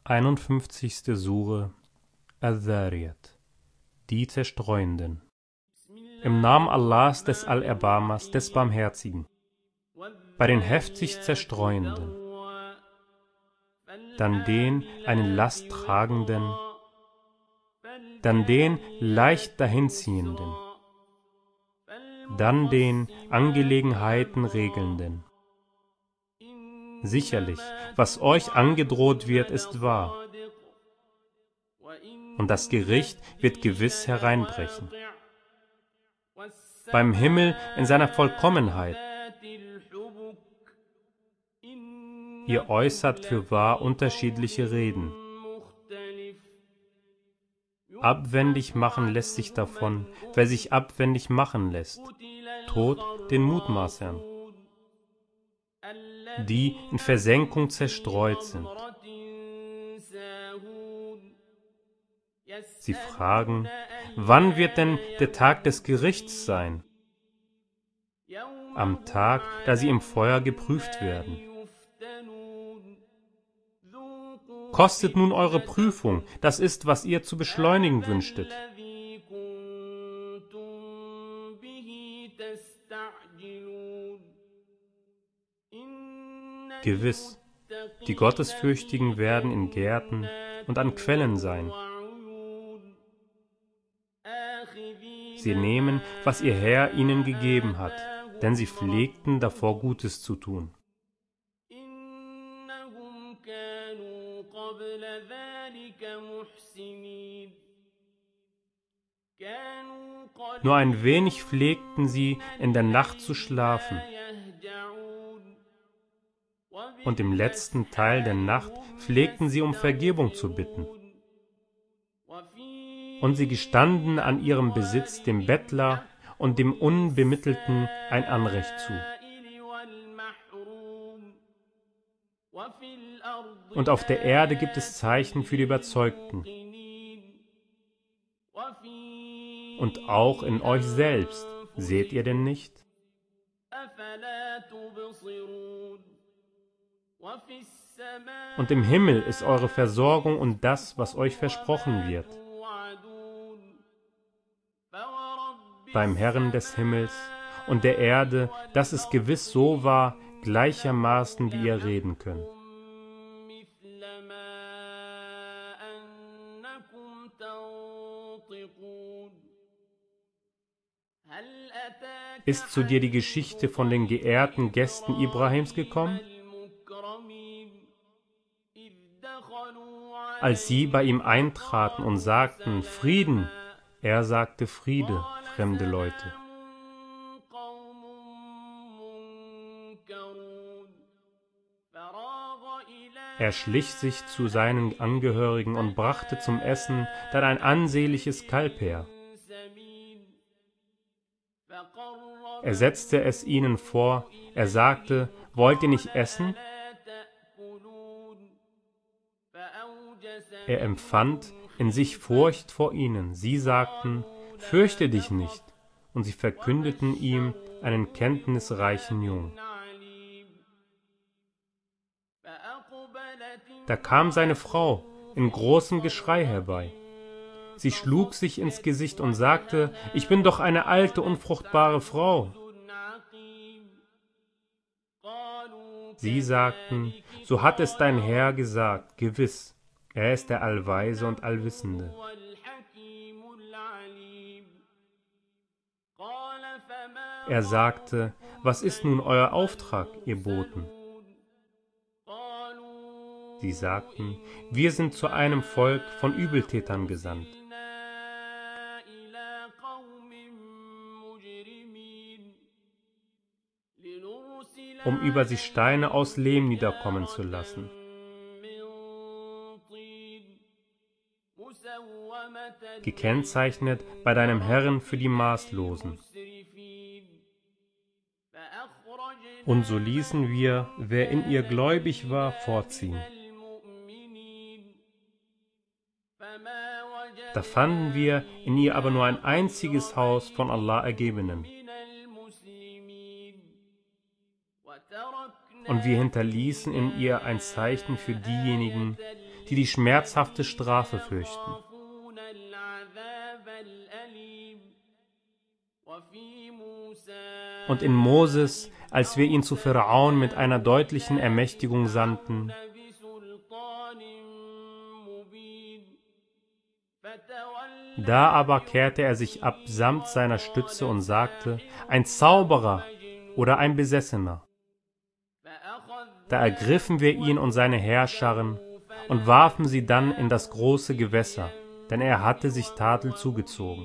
51. Sure Adh-Dhariyat, die Zerstreuenden. Im Namen Allahs, des Allerbarmers, des Barmherzigen. Bei den heftig Zerstreuenden. Dann den eine Last tragenden, dann den leicht dahinziehenden, dann den Angelegenheiten regelnden. Sicherlich, was euch angedroht wird, ist wahr. Und das Gericht wird gewiss hereinbrechen. Beim Himmel in seiner Vollkommenheit. Ihr äußert fürwahr unterschiedliche Reden. Abwendig machen lässt sich davon, wer sich abwendig machen lässt. Tod den Mutmaßern, die in Versenkung zerstreut sind. Sie fragen, wann wird denn der Tag des Gerichts sein? Am Tag, da sie im Feuer geprüft werden. Kostet nun eure Prüfung, das ist, was ihr zu beschleunigen wünschtet. Gewiss, die Gottesfürchtigen werden in Gärten und an Quellen sein. Sie nehmen, was ihr Herr ihnen gegeben hat, denn sie pflegten davor Gutes zu tun. Nur ein wenig pflegten sie, in der Nacht zu schlafen. Und im letzten Teil der Nacht pflegten sie, um Vergebung zu bitten. Und sie gestanden an ihrem Besitz dem Bettler und dem Unbemittelten ein Anrecht zu. Und auf der Erde gibt es Zeichen für die Überzeugten. Und auch in euch selbst, seht ihr denn nicht? Und im Himmel ist eure Versorgung und das, was euch versprochen wird. Beim Herrn des Himmels und der Erde, dass es gewiss so war, gleichermaßen wie ihr reden könnt. Ist zu dir die Geschichte von den geehrten Gästen Ibrahims gekommen? Als sie bei ihm eintraten und sagten, Frieden, er sagte Friede, fremde Leute. Er schlich sich zu seinen Angehörigen und brachte zum Essen dann ein ansehnliches Kalb her. Er setzte es ihnen vor, er sagte, wollt ihr nicht essen? Er empfand in sich Furcht vor ihnen. Sie sagten, fürchte dich nicht, und sie verkündeten ihm einen kenntnisreichen Jungen. Da kam seine Frau in großem Geschrei herbei. Sie schlug sich ins Gesicht und sagte, ich bin doch eine alte, unfruchtbare Frau. Sie sagten, so hat es dein Herr gesagt, gewiss, er ist der Allweise und Allwissende. Er sagte, was ist nun euer Auftrag, ihr Boten? Sie sagten, wir sind zu einem Volk von Übeltätern gesandt. Um über sie Steine aus Lehm niederkommen zu lassen. Gekennzeichnet bei deinem Herrn für die Maßlosen. Und so ließen wir, wer in ihr gläubig war, fortziehen. Da fanden wir in ihr aber nur ein einziges Haus von Allah Ergebenen. Und wir hinterließen in ihr ein Zeichen für diejenigen, die die schmerzhafte Strafe fürchten. Und in Moses, als wir ihn zu Pharaon mit einer deutlichen Ermächtigung sandten, da aber kehrte er sich ab samt seiner Stütze und sagte, ein Zauberer oder ein Besessener. Da ergriffen wir ihn und seine Heerscharen und warfen sie dann in das große Gewässer, denn er hatte sich Tadel zugezogen.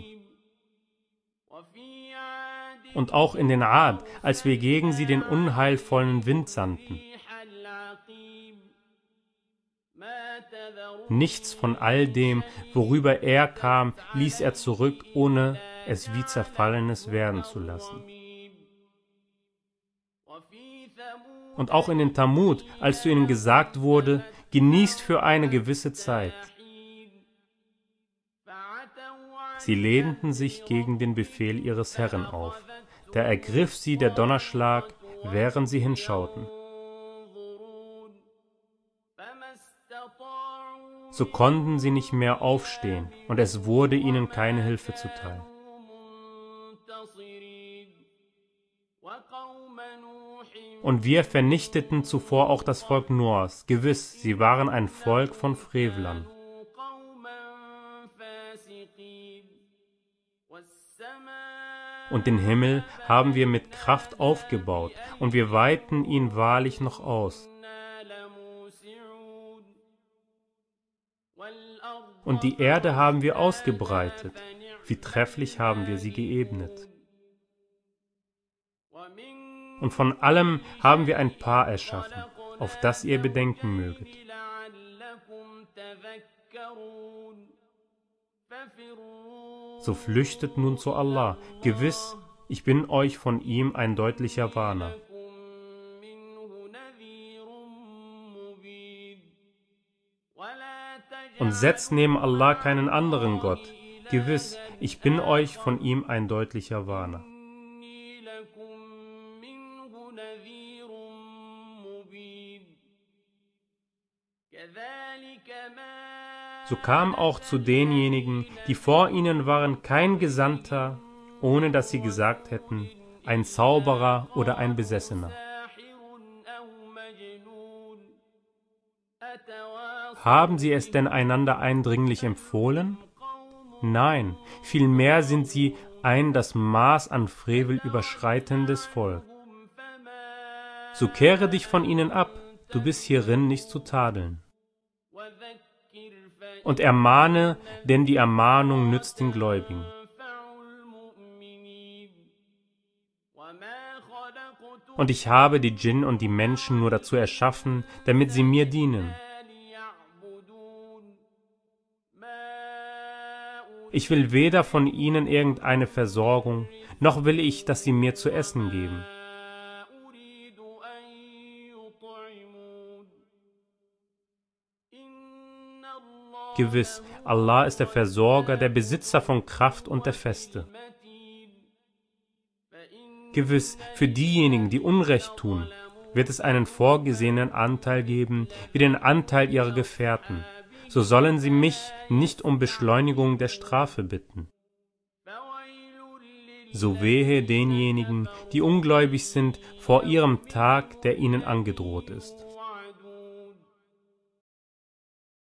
Und auch in den Ad, als wir gegen sie den unheilvollen Wind sandten. Nichts von all dem, worüber er kam, ließ er zurück, ohne es wie Zerfallenes werden zu lassen. Und auch in den Tamud, als zu ihnen gesagt wurde, genießt für eine gewisse Zeit. Sie lehnten sich gegen den Befehl ihres Herrn auf. Da ergriff sie der Donnerschlag, während sie hinschauten. So konnten sie nicht mehr aufstehen, und es wurde ihnen keine Hilfe zuteil. Und wir vernichteten zuvor auch das Volk Noahs. Gewiss, sie waren ein Volk von Frevlern. Und den Himmel haben wir mit Kraft aufgebaut, und wir weiten ihn wahrlich noch aus. Und die Erde haben wir ausgebreitet, wie trefflich haben wir sie geebnet. Und von allem haben wir ein Paar erschaffen, auf das ihr bedenken möget. So flüchtet nun zu Allah. Gewiss, ich bin euch von ihm ein deutlicher Warner. Und setzt neben Allah keinen anderen Gott. Gewiss, ich bin euch von ihm ein deutlicher Warner. So kam auch zu denjenigen, die vor ihnen waren, kein Gesandter, ohne dass sie gesagt hätten, ein Zauberer oder ein Besessener. Haben sie es denn einander eindringlich empfohlen? Nein, vielmehr sind sie ein das Maß an Frevel überschreitendes Volk. So kehre dich von ihnen ab, du bist hierin nicht zu tadeln. Und ermahne, denn die Ermahnung nützt den Gläubigen. Und ich habe die Djinn und die Menschen nur dazu erschaffen, damit sie mir dienen. Ich will weder von ihnen irgendeine Versorgung, noch will ich, dass sie mir zu essen geben. Gewiss, Allah ist der Versorger, der Besitzer von Kraft und der Feste. Gewiss, für diejenigen, die Unrecht tun, wird es einen vorgesehenen Anteil geben, wie den Anteil ihrer Gefährten. So sollen sie mich nicht um Beschleunigung der Strafe bitten. So wehe denjenigen, die ungläubig sind vor ihrem Tag, der ihnen angedroht ist.